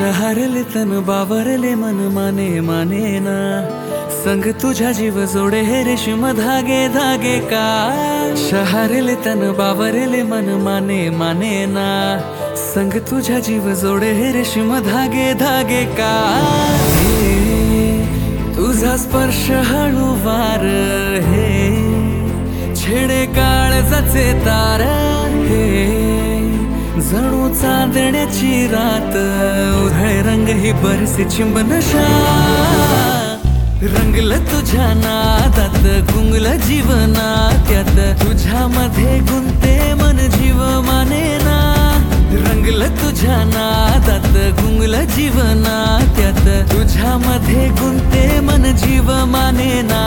शहरले तन बावरले मन माने माने ना संग तुझ्या जीव जोडे हे रेशीम धागे धागे का शहरले तन बावरले मन माने माने ना संग तुझ्या जीव जोडे हे रेशीम धागे धागे का तुझा स्पर्श हळूवार हे छेडे काळजाचे तार हे जणू चांदण्याची रात उधळे रंग ही बरसे चिंब नशा रंगलं तुझ्या नादात गुंगलं जीवना त्यात तुझ्यामध्ये गुंते मन जीव माने ना रंगलं तुझ्या नादात गुंगलं जीवना त्यात तुझ्यामध्ये गुंते मन जीव माने ना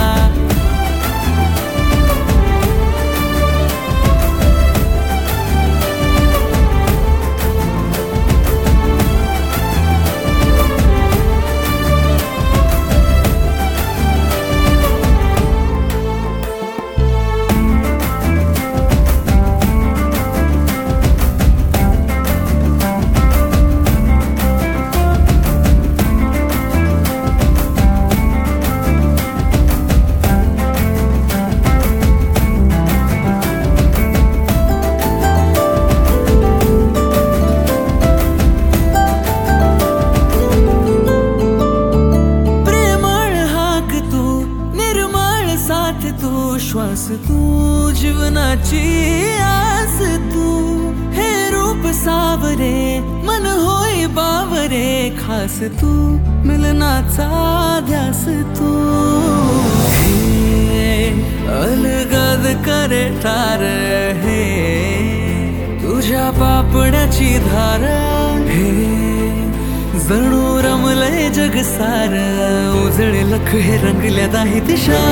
श्वास तू जीवनाची आस तू हे रूप सावरे मन होई बावरे खास तू मिलनाचा ध्यास तू हे अलगद करे ठार हे तुझ्या पापड्याची धार हे जणू रमलय जग सार उजळे लख हे रंगल्या दाही दिशा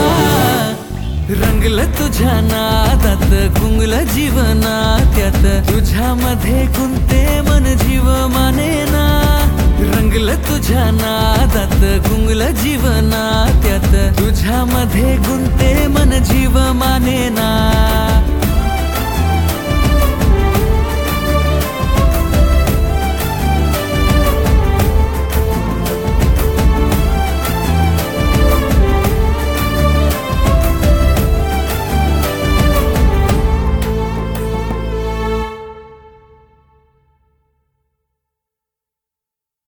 रंगलं तुझ्या नादात गुंगलं जीवना त्यात तुझ्यामध्ये गुंते मन जीव माने ना रंगलं तुझ्या नादात गुंगलं जीवना त्यात तुझ्यामध्ये गुंते मन जीव माने ना